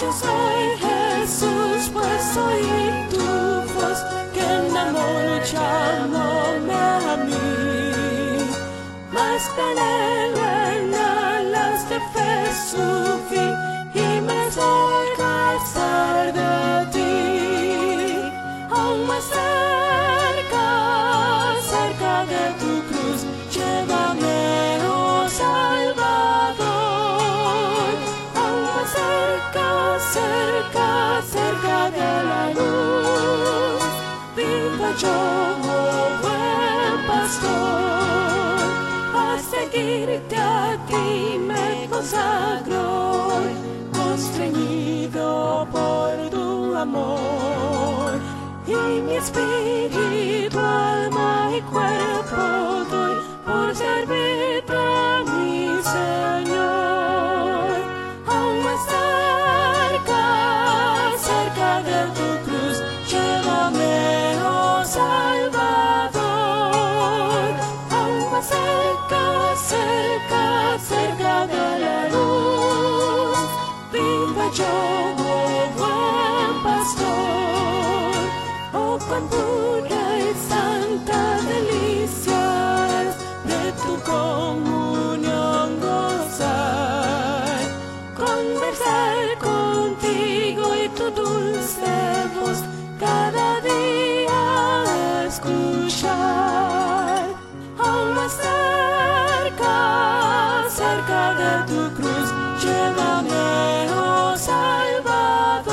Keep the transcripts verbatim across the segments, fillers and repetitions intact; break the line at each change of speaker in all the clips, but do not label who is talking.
Yo soy Jesús, pues soy tu voz, que en amor llamóme a mí. Mas tan en alas de fe subí y me acerca estar de ti. Aún más cerca, cerca de tu cruz, llévame, oh Salvador. Aún más cerca, cerca, cerca de la luz, viva yo, oh buen pastor. A seguirte a ti me consagro, constreñido por tu amor. Y mi espíritu, alma y cuerpo doy por servirte a mi Señor. Aún más cerca, cerca de tu cruz, llévame, oh Salvador. Aún más cerca, cerca, cerca de la luz, viva yo, oh buen pastor. Oh, cuán pura y santa delicia es de tu comunión gozar, conversar contigo y tu dulce voz cada día escuchar. Aún más cerca, cerca de tu cruz, llévame, oh Salvador.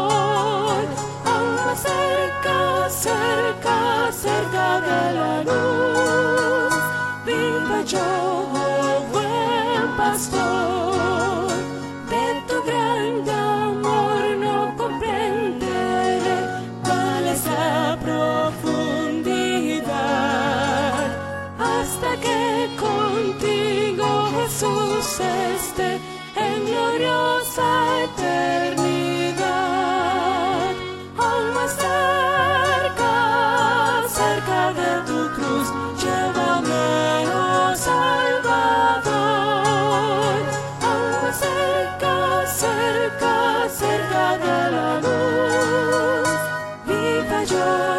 Aún más cerca, cerca, cerca de la luz, viva yo, oh buen pastor. De tu grande amor no comprenderé cuál es la profundidad, hasta que contigo, Jesús, esté en gloriosa eternidad. Aún más cerca, cerca de tu cruz, llévame, oh Salvador. Aún más cerca, cerca, cerca de la luz, viva yo.